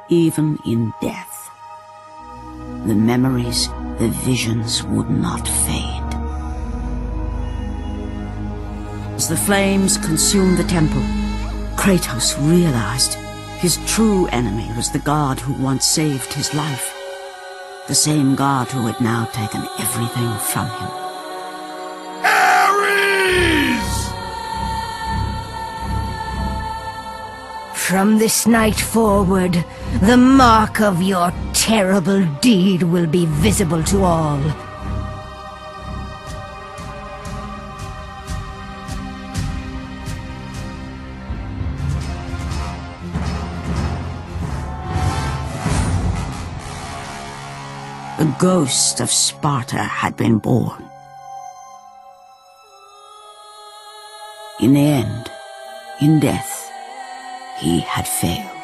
even in death. The memories, the visions would not fade. As the flames consumed the temple, Kratos realized his true enemy was the god who once saved his life. The same god who had now taken everything from him. Ares! From this night forward, the mark of your terrible deed will be visible to all. The ghost of Sparta had been born. In the end, in death, he had failed.